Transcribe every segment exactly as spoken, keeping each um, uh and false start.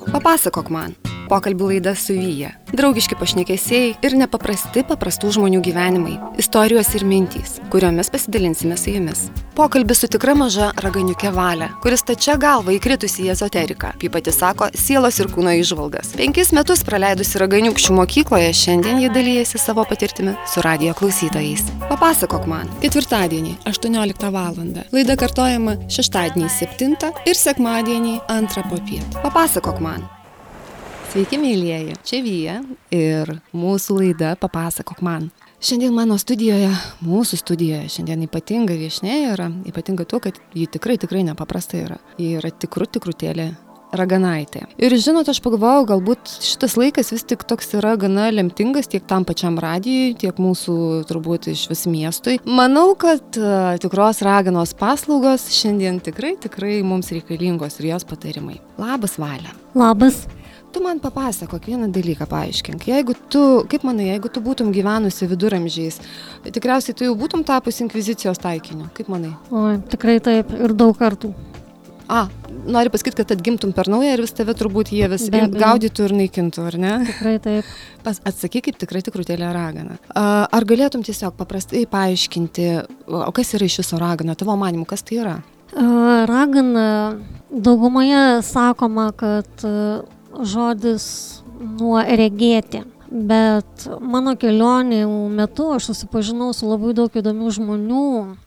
Papasakok man. Pokalbių laida su Vyja. Draugiški pašnekesiai ir nepaprasti paprastų žmonių gyvenimai. Istorijos ir mintys, kuriomis pasidalinsime su jumis. Pokalbis su tikra maža raganiukė Valia, kuris tačia galva įkritusi į ezoteriką. Kaip pati sako, sielos ir kūno įžvalgas. Penkis metus praleidusi raganiukščių mokykloje, šiandien ji dalyjasi savo patirtimi su radijo klausytojais. Papasakok man. Ketvirtadienį, aštuonioliktą valandą. Laida kartojama šeštadienį septintą ir sekmadienį antrą popiet. Papasakok man. Sveiki, mėlyjeji, čia Vyja ir mūsų laida Papasakok man. Šiandien mano studijoje, mūsų studijoje, šiandien ypatinga viešnia yra, ypatinga tuo, kad ji tikrai, tikrai nepaprasta yra. Ji yra tikru, tikrutėlė raganaitė. Ir žinot, aš pagalvojau, galbūt šitas laikas vis tik toks yra gana lemtingas tiek tam pačiam radijui, tiek mūsų turbūt iš vis miestui. Manau, kad uh, tikros raganos paslaugos šiandien tikrai, tikrai mums reikalingos ir jos patarimai. Labas, Valia. Labas. Tu man papasakok vieną dalyką, paaiškink. Jeigu tu, kaip manai, jeigu tu būtum gyvenusi viduramžiais, tikriausiai tu jau būtum tapus inkvizicijos taikiniu. Kaip manai? O, tikrai taip ir daug kartų. A, nori pasakyti, kad atgimtum per naują ir vis tave turbūt jie vis gaudytų ir naikintų, ar ne? Tikrai taip. Pas, atsakyk kaip tikrai tikrutėlė ragana. A, ar galėtum tiesiog paprastai paaiškinti, o kas yra iš viso ragana, tavo manimu, kas tai yra? A, ragana, daugumoje sakoma, kad žodis nuo regėti, bet mano kelionė metu aš susipažinau su labai daug įdomių žmonių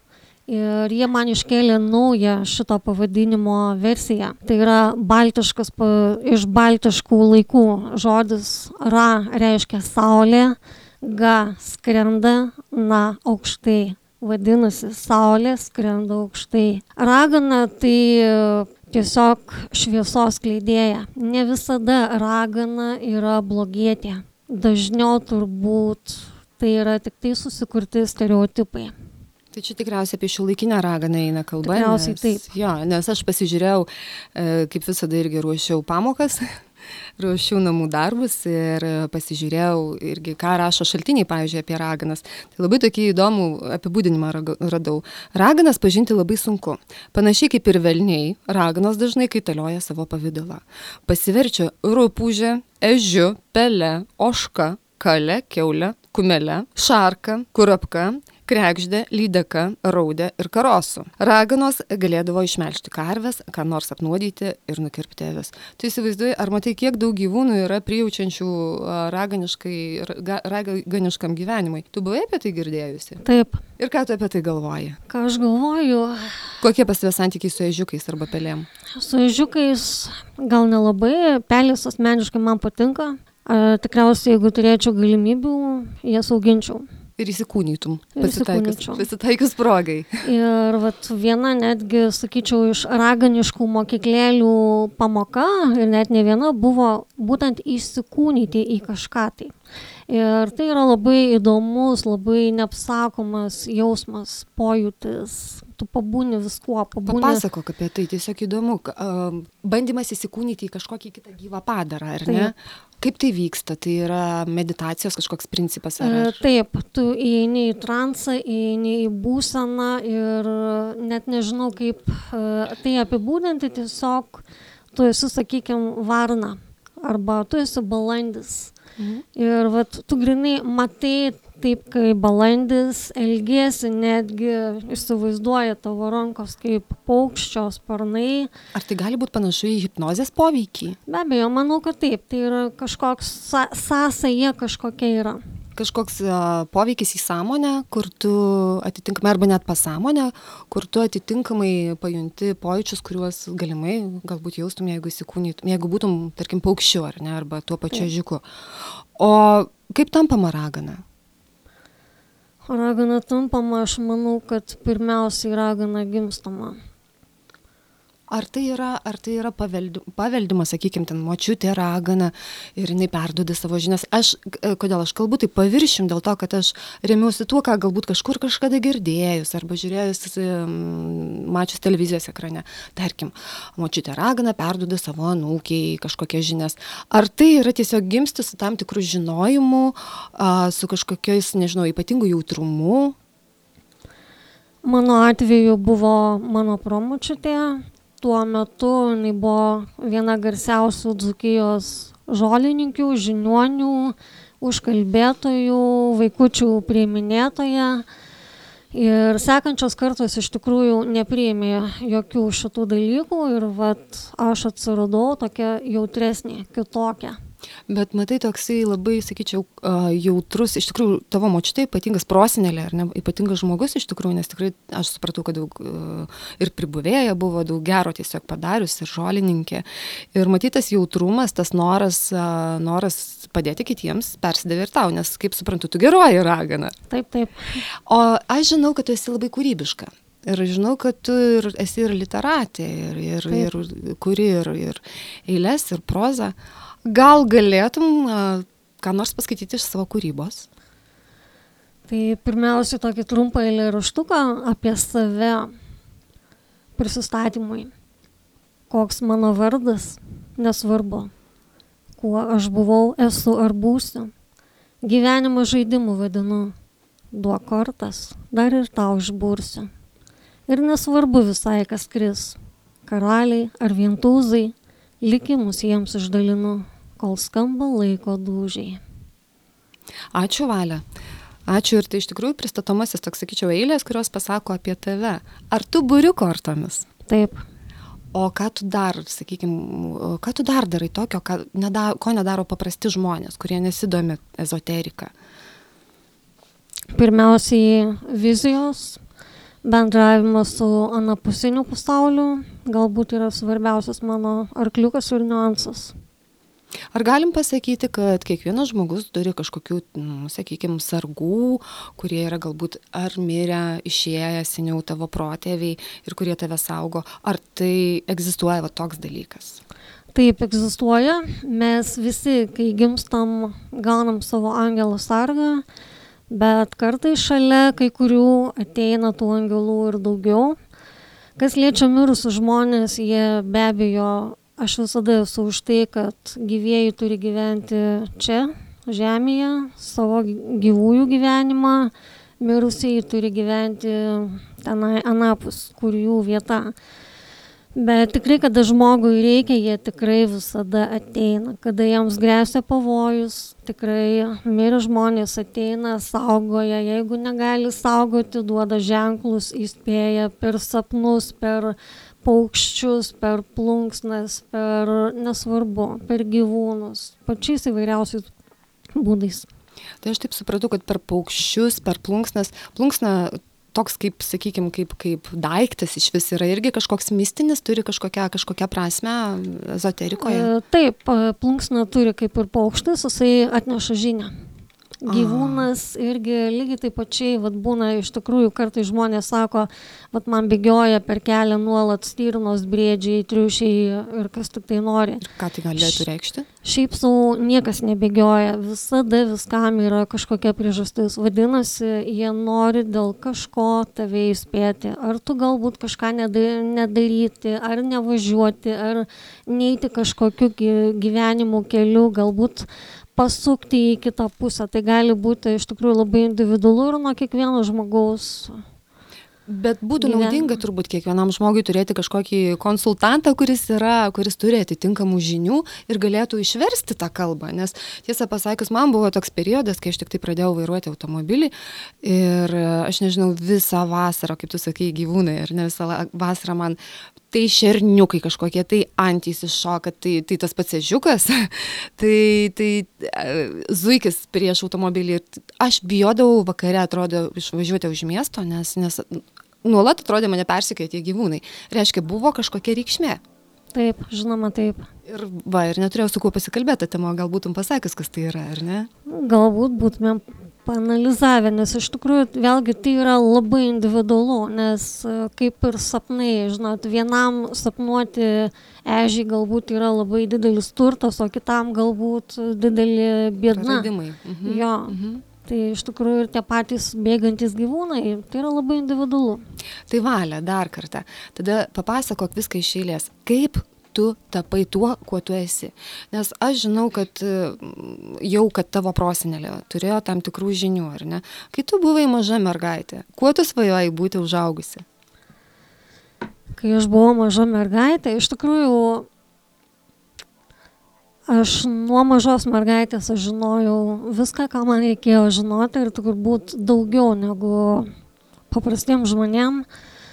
ir jie man iškėlė naują šito pavadinimo versiją. Tai yra baltiškas, iš baltiškų laikų žodis ra reiškia saulė, ga skrenda, na aukštai. Vadinasi, saulė skrenda aukštai. Ragana tai tiesiog šviesos skleidėja. Ne visada ragana yra blogietė. Dažniau turbūt tai yra tik tai susikurti stereotipai. Tai čia tikriausiai apie šiuolaikinę raganą eina kalba. Tikriausiai nes, taip. Jo, nes aš pasižiūrėjau, kaip visada irgi ruošiau pamokas, ruošiau namų darbus ir pasižiūrėjau irgi, ką rašo šaltiniai, pavyzdžiui, apie raganas. Tai labai tokį įdomų apibūdinimą radau. Raganas pažinti labai sunku. Panašiai kaip ir velniai, raganos dažnai kaitalioja savo pavidalą. Pasiverčia rupūžė, ežiu, pele, ožka, kale, kiaulė, kumele, šarka, kurapka, kregždė, lydeka, raudė ir karosu. Raganos galėdavo išmelžti karves, ką nors apnuodyti ir nukirpti avis. Tu įsivaizduoji, ar matai, kiek daug gyvūnų yra prijaučiančių raganiškai, raganiškam gyvenimui? Tu buvai apie tai girdėjusi? Taip. Ir ką tu apie tai galvoji? Ką aš galvoju? Kokie pas tave santykiai su ežiukais arba pelėm? Su ežiukais gal nelabai, pelės asmeniškai man patinka. A, tikriausiai, jeigu turėčiau galimybių, jas auginčiau. Ir įsikūnytum, pasitaikius, pasitaikius progai. Ir vat viena netgi, sakyčiau, iš raganiškų mokyklėlių pamoka, ir net ne viena, buvo būtent įsikūnyti į kažką tai. Ir tai yra labai įdomus, labai neapsakomas jausmas, pojūtis. Tu pabūni viskuo, pabūni... Papasakok apie tai, tiesiog įdomu. Bandymas įsikūnyti į kažkokį kitą gyvą padarą, ar ne? Taip. Kaip tai vyksta? Tai yra meditacijos kažkoks principas? Ar, ar... Taip, tu įeini į transą, įeini į būseną ir net nežinau, kaip tai apibūdinti, tiesiog tu esi, sakykime, varna arba tu esi balandis. Mhm. Ir vat, tu grinai matai taip, kaip balandis, elgiesi, netgi įsivaizduoja tavo rankos kaip paukščio sparnai. Ar tai gali būti panašu į hipnozės poveikį? Be abejo, manau, kad taip. Tai yra kažkoks sa- sąsaja kažkokia yra. Kažkoks uh, poveikis į sąmonę, kur tu atitinkamai, arba net pasąmonę, kur tu atitinkamai pajunti pojūčius, kuriuos galimai galbūt jaustum, jeigu įsikūnytum, jeigu būtum, tarkim, paukščiu, ar ne, arba tuo pačiu ežiuku. O kaip tampama ragana? Ragana tampama, aš manau, kad pirmiausiai ragana gimstama. Ar tai yra, ar tai yra paveldi, paveldima, sakykime, ten močiutė ragana ir jinai perduoda savo žinias. Aš, kodėl aš kalbu, tai paviršim dėl to, kad aš remiuosi tuo, ką galbūt kažkur kažkada girdėjus arba žiūrėjus, mačius televizijos ekrane. Tarkim, močiutė ragana perduoda savo anūkiai kažkokias žinias. Ar tai yra tiesiog gimsti su tam tikrų žinojimu, su kažkokiais, nežinau, ypatingų jautrumu? Mano atveju buvo mano promočiutė. tuo metu jinai buvo viena garsiausių Dzūkijos žolininkių, žiniuonių, užkalbėtojų, vaikučių priiminėtoja. Ir sekančios kartos iš tikrųjų nepriėmė jokių šitų dalykų ir vat aš atsiradau tokia jautresnė, kitokia. Bet matai, toksai labai, sakyčiau, jautrus, iš tikrųjų, tavo močiutė ypatingas prosenelė, ar ne, ypatingas žmogus iš tikrųjų, nes tikrai aš supratau, kad daug ir pribuvėja buvo, daug gero tiesiog padarius ir žolininkė. Ir matytas jautrumas, tas noras, noras padėti kitiems persidavė ir tau, nes, kaip suprantu, tu geroji ragana. Taip, taip. O aš žinau, kad tu esi labai kūrybiška. Ir žinau, kad tu ir esi ir literatė, ir, ir, ir kuri ir, ir eiles, ir prozą. Gal galėtum ką nors paskaityti iš savo kūrybos? Tai pirmiausia, tokį trumpą eilėraštuką apie save prisistatymui. Koks mano vardas, nesvarbu. Kuo aš buvau, esu ar būsiu. Gyvenimą žaidimu vadinu. Duok kortas, dar ir tau išbursiu. Ir nesvarbu visai, kas kris. Karaliai ar vientūzai, likimus jiems išdalinu, kol skamba laiko dūžiai. Ačiū, Valia. Ačiū, ir tai iš tikrųjų pristatomasis, toks sakyčiau, eilės, kurios pasako apie tave. Ar tu buriu kortomis? Taip. O ką tu dar, sakykime, ką tu dar darai tokio, ką neda, ko nedaro paprasti žmonės, kurie nesidomi ezoterika? Pirmiausiai vizijos, bendravimas su anapusiniu pasauliu, galbūt yra svarbiausias mano arkliukas ir niuansas. Ar galim pasakyti, kad kiekvienas žmogus turi kažkokių, nu, sakykime, sargų, kurie yra galbūt ar mirę, išėję seniau tavo protėviai ir kurie tave saugo? Ar tai egzistuoja va toks dalykas? Taip, egzistuoja. Mes visi, kai gimstam, gaunam savo angelų sargą, bet kartais šalia kai kurių ateina tų angelų ir daugiau. Kas liečia mirusius žmonės, jie be abejo, aš visada esu už tai, kad gyvieji turi gyventi čia, žemėje, savo gyvųjų gyvenimą, mirusieji turi gyventi tenai anapus, kur jų vieta. Bet tikrai, kada žmogui reikia, jie tikrai visada ateina. Kada jiems gresia pavojus, tikrai mirę žmonės ateina, saugoja. Jeigu negali saugoti, duoda ženklus, įspėja per sapnus, per paukščius, per plunksnas, per nesvarbu, per gyvūnus, pačiais įvairiausiais būdais. Tai aš taip supratau, kad per paukščius, per plunksnas, plunksna toks kaip, sakykime, kaip, kaip daiktas iš vis yra irgi kažkoks mistinis, turi kažkokią, kažkokią prasmę ezoterikoje? Taip, plunksna turi kaip ir paukštis, jisai atneša žinią. Gyvūnas irgi lygiai taip pačiai, vat būna iš tikrųjų, kartais žmonės sako, vat man bėgioja per kelią nuolat stirnos, briedžiai, triušiai ir kas tik tai nori. Ir ką tai galėtų reikšti? Šiaip sau niekas nebėgioja, visada viskam yra kažkokia priežastis. Vadinasi, jie nori dėl kažko tave įspėti. Ar tu galbūt kažką nedaryti, ar nevažiuoti, ar neiti kažkokiu gyvenimu keliu, galbūt pasukti į kitą pusę. Tai gali būti iš tikrųjų labai individualu ir nuo kiekvieno žmogaus. Bet būtų gyvenimą. Naudinga turbūt kiekvienam žmogui turėti kažkokį konsultantą, kuris yra, kuris turi atitinkamų žinių ir galėtų išversti tą kalbą. Nes tiesą pasakius, man buvo toks periodas, kai aš tik tai pradėjau vairuoti automobilį ir aš nežinau, visą vasarą, kaip tu sakai, gyvūnai, ir ne visą vasarą man tai šerniukai kažkokie, tai antys iššoka, tai, tai tas pats ežiukas, tai, tai zuikis prieš automobilį. Aš bijodavau vakare, atrodo, išvažiuoti už miesto, nes, nes nuolat atrodė mane persekioja tie gyvūnai. Reiškia, buvo kažkokia reikšmė. Taip, žinoma, taip. Ir va, ir neturėjau su kuo pasikalbėti tą temą, galbūt jums pasakęs, kas tai yra, ar ne? Galbūt būtumėm paanalizavę, nes iš tikrųjų vėlgi tai yra labai individualu, nes kaip ir sapnai, žinot, vienam sapnuoti ežį galbūt yra labai didelis turtas, o kitam galbūt didelį bėdna. Praradimai. Mhm. Jo. Mhm. Tai iš tikrųjų ir tie patys bėgantis gyvūnai, tai yra labai individualu. Tai Valia, dar kartą, tada papasakok viską iš eilės. Kaip tu tapai tuo, kuo tu esi? Nes aš žinau, kad jau, kad tavo prosenelė turėjo tam tikrų žinių, ar ne? Kai tu buvai maža mergaitė, kuo tu svajojai būti užaugusi? kai aš buvau maža mergaitė, iš tikrųjų aš nuo mažos mergaitės aš žinojau viską, ką man reikėjo žinoti ir turbūt daugiau negu paprastiem žmonėm.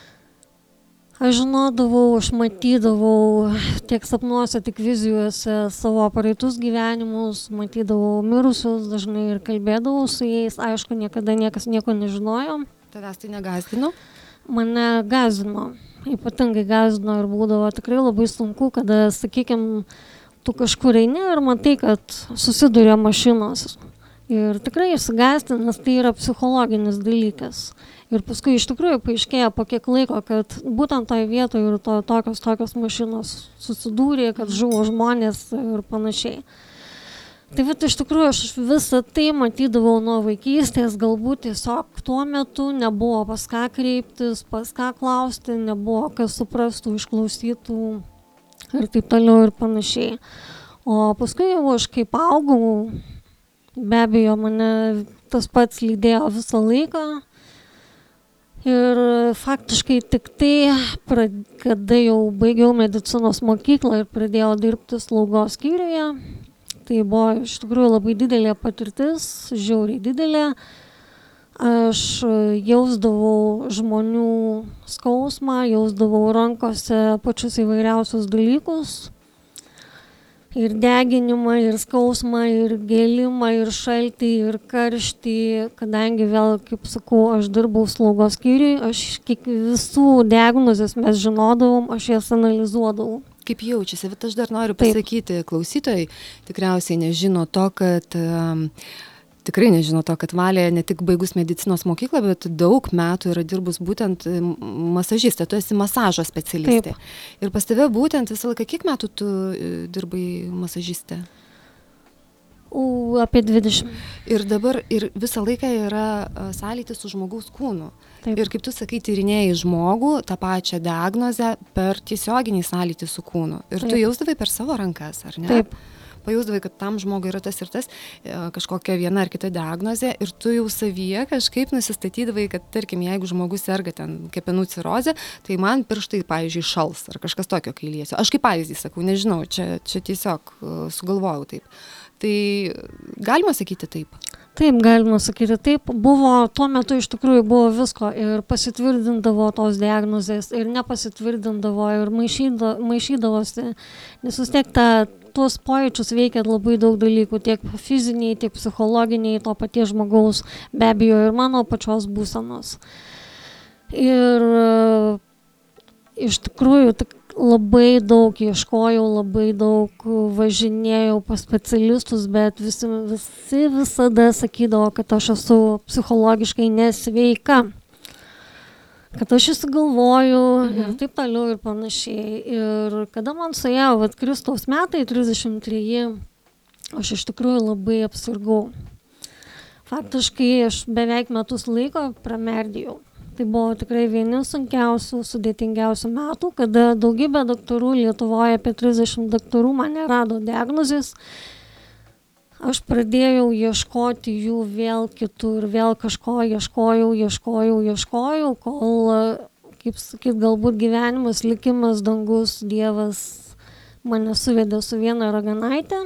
Aš žinodavau, aš matydavau tiek sapnuose, tiek vizijose savo praeitus gyvenimus, matydavau mirusius dažnai ir kalbėdavau su jais. Aišku, niekada niekas nieko nežinojo. Tavęs tai negąsdino? Mane gąsdino, ypatingai gąsdino ir būdavo tikrai labai sunku, kada, sakykime, tu kažkur eini ir matai, kad susiduria mašinos. Ir tikrai išsigąsti, nes tai yra psichologinis dalykas. Ir paskui iš tikrųjų paaiškėjo po kiek laiko, kad būtent toje vietoje ir to, tokios, tokios mašinos susidūrė, kad žuvo žmonės ir panašiai. Tai vat iš tikrųjų aš visą tai matydavau nuo vaikystės, galbūt tiesiog tuo metu nebuvo pas ką kreiptis, pas ką klausti, nebuvo kas suprastų, išklausytų ir taip toliau ir panašiai. O paskui jau aš kaip augau, be abejo mane tas pats lydėjo visą laiką. Ir faktiškai tik tai, kada jau baigiau medicinos mokyklą ir pradėjau dirbti slaugos skyriuje, tai buvo iš tikrųjų labai didelė patirtis, žiauriai didelė. Aš jausdavau žmonių skausmą, jausdavau rankose pačius įvairiausius dalykus. Ir deginimą, ir skausmą, ir gėlimą, ir šaltį, ir karštį, kadangi vėl, kaip sakau, aš dirbau slaugos skyriui, aš kiek visų diagnozės mes žinodavom, aš jas analizuodavau. Kaip jaučiasi, bet aš dar noriu pasakyti, Taip. Klausytojai tikriausiai nežino to, kad um, tikrai nežino to, kad Valė ne tik baigus medicinos mokyklą, bet daug metų yra dirbus būtent masažistė, tu esi masažo specialistė. Taip. Ir pas tave būtent visą laiką, kiek metų tu dirbai masažistė? O, apie dvidešimt. Ir dabar ir visą laiką yra sąlytis su žmogaus kūnu. Taip. Ir kaip tu sakai, tyrinėjai žmogų, tą pačią diagnozę per tiesioginį sąlytį su kūnu. Ir Taip. Tu jausdavai per savo rankas, ar ne? Taip. Pajausdavai, kad tam žmogui yra tas ir tas, kažkokia viena ar kita diagnozė ir tu jau savyje kažkaip nusistatydavai, kad tarkim, jeigu žmogus serga ten kepenų cirozė, tai man pirštai, pavyzdžiui, šals ar kažkas tokio, kai liesiu. Aš kaip pavyzdį sakau, nežinau, čia, čia tiesiog sugalvojau taip. Tai galima sakyti taip? Taip, galima sakyti taip. Buvo, tuo metu iš tikrųjų buvo visko ir pasitvirtindavo tos diagnozės ir nepasitvirtindavo ir maišyda, maišydavosi, nes vis tiek ta tuos pojūčius veikia labai daug dalykų, tiek fiziniai, tiek psichologiniai, to paties žmogaus, be abejo, ir mano pačios būsenos. Ir iš tikrųjų tik labai daug ieškojau, labai daug važinėjau pas specialistus, bet visi, visi visada sakydavo, kad aš esu psichologiškai nesveika. Kad aš įsigalvoju mhm. ir taip toliau ir panašiai. Ir kada man suėjo vat Kristaus metai, trisdešimt treji, aš iš tikrųjų labai apsirgau. Faktiškai aš beveik metus laiko pramerdėjau. Tai buvo tikrai vieni sunkiausių, sudėtingiausių metų, kada daugybė daktarų Lietuvoje, apie trisdešimt daktarų, man nerado diagnozės. Aš pradėjau ieškoti jų vėl kitur, vėl kažko ieškojau, ieškojau, ieškojau, kol, kaip sakyt, galbūt gyvenimas, likimas, dangus, Dievas mane suvedė su viena raganaitė.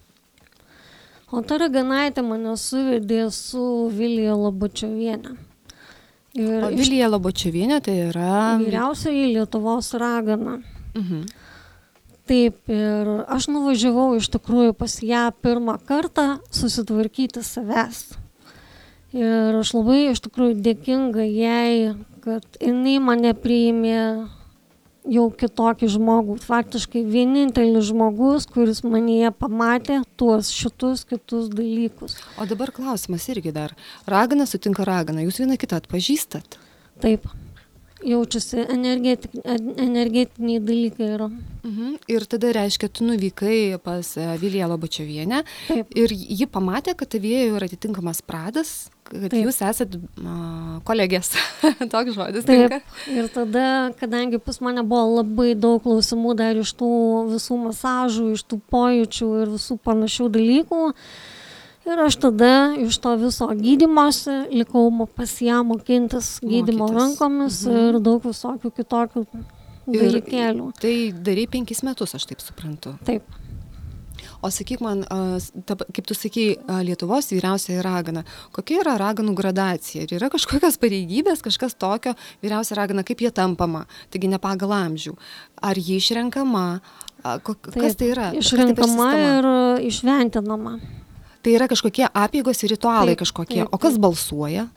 O ta raganaitė mane suvedė su Vilija Lobočiovienė. Ir o Vilija Lobočiovienė tai yra vyriausioji Lietuvos ragana. Mhm. Taip, ir aš nuvažiavau iš tikrųjų pas ją pirmą kartą susitvarkyti savęs. Ir aš labai iš tikrųjų dėkinga jai, kad jinai mane priėmė jau kitokį žmogų. Faktiškai vienintelis žmogus, kuris manyje pamatė tuos šitus kitus dalykus. O dabar klausimas irgi dar. Ragana sutinka ragana. Jūs vieną kitą atpažįstat? Taip. Jaučiasi energetik, energetiniai dalykai yra. Mhm. Ir tada reiškia, tu nuvykai pas Viliją Lobočiovienę ir ji pamatė, kad tavyje jau yra atitinkamas pradas, kad Taip. Jūs esat uh, kolegės. Toks žodis. Taip. Tinka. Ir tada, kadangi pas mane buvo labai daug klausimų dar iš tų visų masažų, iš tų pojūčių ir visų panašių dalykų, ir aš tada iš to viso gydymosi likau pas ją mokintis gydymo rankomis mhm. ir daug visokių kitokių dalykėlių. Tai darai penkis metus, aš taip suprantu. Taip. O sakyk man, ta, kaip tu sakai, Lietuvos vyriausioji ragana, kokia yra raganų gradacija? Ir yra kažkokios pareigybės, kažkas tokio vyriausia ragana, kaip jie tampama, taigi ne pagal amžių. Ar ji išrenkama? Kok, kas tai yra? Išrenkama ir išventinama. Tai yra kažkokie apėgos ir ritualai taip, kažkokie. Taip, taip. O kas balsuoja?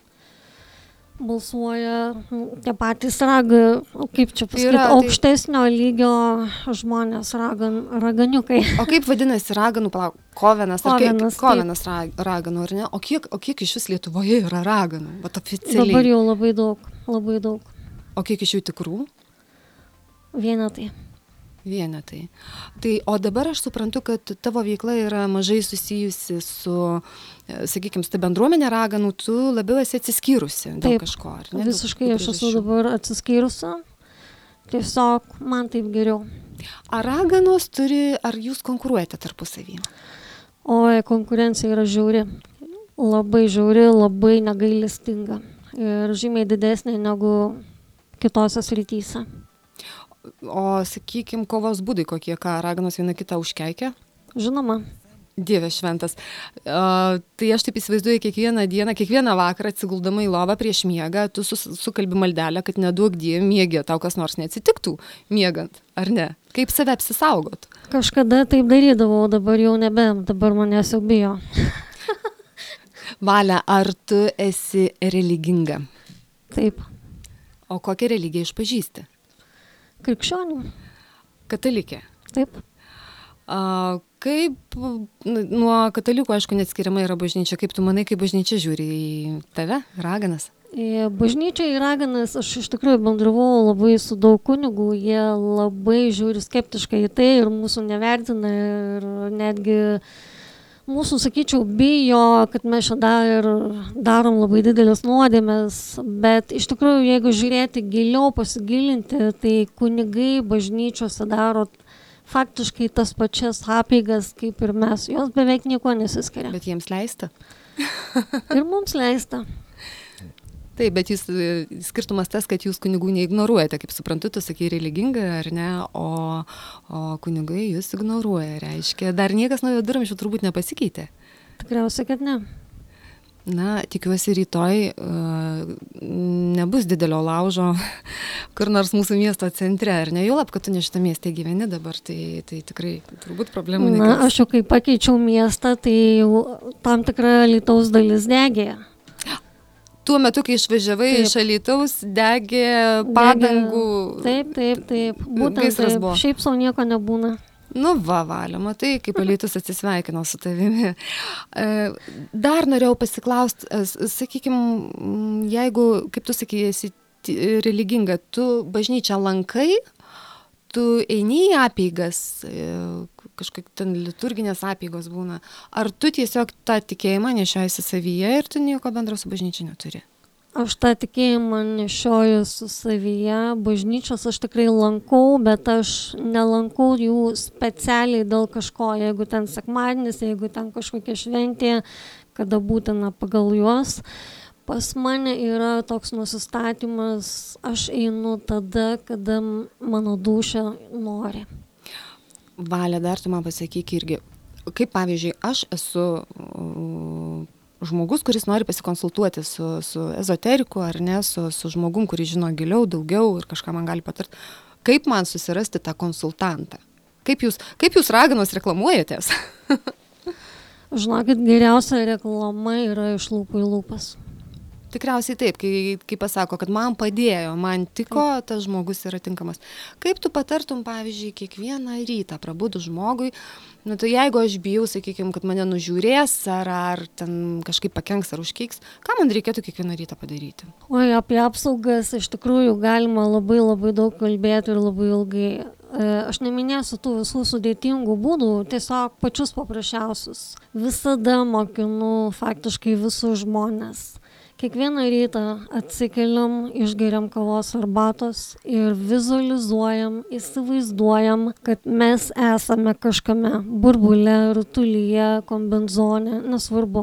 Balsuoja tie patys ragai, kaip čia pasakyti, tai aukštesnio tai... lygio žmonės, ragan, raganiukai. O kaip vadinasi raganų, palauk, kovenas, kovenas, kaip, kovenas raganų, ar ne? O kiek, o kiek iš vis Lietuvoje yra raganų, vat oficialiai? Dabar jau labai daug, labai daug. O kiek iš jų tikrų? Vienetai. Vienetai. Tai, o dabar aš suprantu, kad tavo veikla yra mažai susijusi su, sakykime, su ta bendruomenė raganų, tu labiau esi atsiskyrusi dėl taip, kažko, ar ne? Visiškai aš esu dabar atsiskyrusi, tiesiog man taip geriau. Ar raganos turi, ar jūs konkuruojate tarpusavyje? Oi, konkurencija yra žiauri, labai žiauri, labai negailestinga ir žymiai didesnė negu kitose srityse. O, sakykime, kovos būdai kokie, ką raganos viena kitą užkeikia? Žinoma. Dieve šventas. Uh, tai aš taip įsivaizduoju, kiekvieną dieną, kiekvieną vakarą atsiguldama į lovą prieš miegą, tu sus, sukalbi maldelę, kad neduok dieve miegė, tau kas nors neatsitiktų miegant, ar ne? Kaip save apsisaugot? Kažkada taip darydavau, dabar jau nebe, dabar manęs jau bijo. Valia, ar tu esi religinga? Taip. O kokią religiją išpažįsti? Krikščionių. Katalikė. Taip. A, kaip, nuo katalikų, aišku, neatskiriama yra bažnyčia. Kaip tu manai, kaip bažnyčia žiūri į tave, raganas? E, bažnyčia į raganas, aš iš tikrųjų bendravau labai su daug kunigų, jie labai žiūri skeptiškai į tai ir mūsų nevertina ir netgi mūsų, sakyčiau, bijo, kad mes čia dar darom labai didelės nuodėmės, bet iš tikrųjų, jeigu žiūrėti giliau, pasigilinti, tai kunigai bažnyčiose daro faktiškai tas pačias apeigas, kaip ir mes. Jos beveik nieko nesiskiria. Bet jiems leista? Ir mums leista. Taip, bet jūs, skirtumas tas, kad jūs kunigų neignoruojate, kaip suprantu, tu sakai religinga, ar ne, o, o kunigai jūs ignoruoja, reiškia. Dar niekas nuo viduramžių turbūt nepasikeitė. Tikriausiai, kad ne. Na, tikiuosi rytoj uh, nebus didelio laužo kur nors mūsų miesto centre, ar ne? Juolab, kad tu ne šitą miestą gyveni dabar, tai, tai tikrai turbūt problemų nekils. Na, aš jau kai pakeičiau miestą, tai jau tam tikra Alytaus dalis degė. Tuo metu, kai išvažiavai taip. Iš Alytaus, degė padangų. Taip, taip, taip. Būtent taip. Buvo. Šiaip sau nieko nebūna. Nu, va, Valia, matai, kaip Alytus atsisveikino su tavimi. Dar norėjau pasiklausti, sakykime, jeigu, kaip tu sakai, esi religinga, tu bažnyčią lankai, tu eini į apeigas, kažkokie ten liturginės apeigos būna. Ar tu tiesiog tą tikėjimą nešiojasi savyje ir tu nieko bendro su bažnyčia neturi? Aš tą tikėjimą nešioju su savyje. Bažnyčios aš tikrai lankau, bet aš nelankau jų specialiai dėl kažko. Jeigu ten sekmadienis, jeigu ten kažkokia šventė, kada būtina pagal juos. Pas mane yra toks nusistatymas, aš einu tada, kada mano dūšia nori. Valia, dar tu man pasakyk irgi, kaip pavyzdžiui, aš esu uh, žmogus, kuris nori pasikonsultuoti su, su ezoteriku, ar ne, su, su žmogum, kuris žino giliau, daugiau ir kažką man gali patarti. Kaip man susirasti tą konsultantą? Kaip jūs, kaip jūs raganos reklamuojatės? Žinokit, geriausia reklama yra iš lūpų į lūpas. Tikriausiai taip, kai, kai pasako, kad man padėjo, man tiko, tas žmogus yra tinkamas. Kaip tu patartum, pavyzdžiui, kiekvieną rytą prabudus žmogui, nu tai jeigu aš bijau, sakykime, kad mane nužiūrės, ar, ar ten kažkaip pakenks, ar užkeiks, ką man reikėtų kiekvieną rytą padaryti? Oi, apie apsaugas iš tikrųjų galima labai labai daug kalbėti ir labai ilgai. Aš neminėsiu tų visų sudėtingų būdų, tiesiog pačius paprasčiausius. Visada mokinu faktiškai visus žmonės. Kiekvieną rytą atsikeliam, išgeriam kavos arbatos ir vizualizuojam, įsivaizduojam, kad mes esame kažkame burbule, rutulyje, kombinzone, nesvarbu.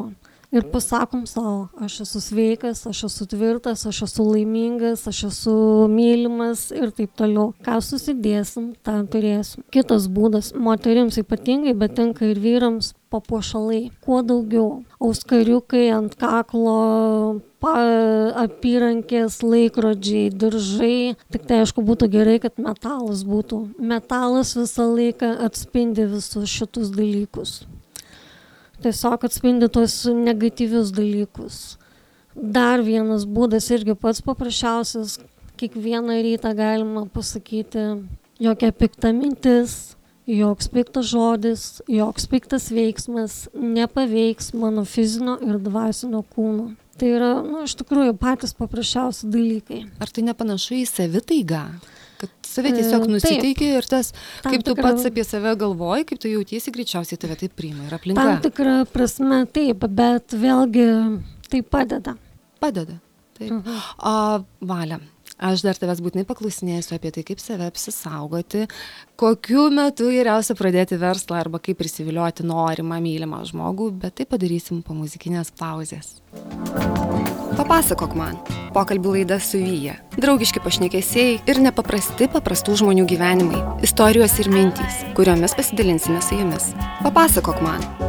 ir pasakom savo, aš esu sveikas, aš esu tvirtas, aš esu laimingas, aš esu mylimas ir taip toliau. Ką susidėsim, tą turėsim. Kitas būdas, moterims ypatingai, bet tinka ir vyrams, papuošalai. Kuo daugiau. Auskariukai ant kaklo, pa, apyrankės, laikrodžiai, diržai. Tik tai aišku būtų gerai, kad metalas būtų. Metalas visą laiką atspindi visus šitus dalykus. Tiesiog atspindi tos negatyvius dalykus. Dar vienas būdas irgi pats paprasčiausias, kiekvieną rytą galima pasakyti, jokia pikta mintis, joks piktas žodis, joks piktas veiksmas nepaveiks mano fizinio ir dvasinio kūno. Tai yra, nu, iš tikrųjų, patys paprasčiausi dalykai. Ar tai nepanašu į savitaigą? Kad save tiesiog nusiteiki ir tas, Tam kaip tu tikra- pats apie save galvoji, kaip tu jautiesi, greičiausiai tave taip priima ir aplinka. Tam tikrą prasme taip, bet vėlgi tai padeda. Padeda. Taip. Mhm. O, Valia, aš dar tavęs būtinai paklausinėsiu apie tai, kaip save apsisaugoti, kokiu metu geriausia pradėti verslą arba kaip prisivilioti norimą, mylimą žmogų, bet tai padarysim po muzikinės pauzės. Papasakok man. Pokalbių laida su Vyja. Draugiški pašnekesiai ir nepaprasti paprastų žmonių gyvenimai. Istorijos ir mintys, kuriomis pasidalinsime su jumis. Papasakok man.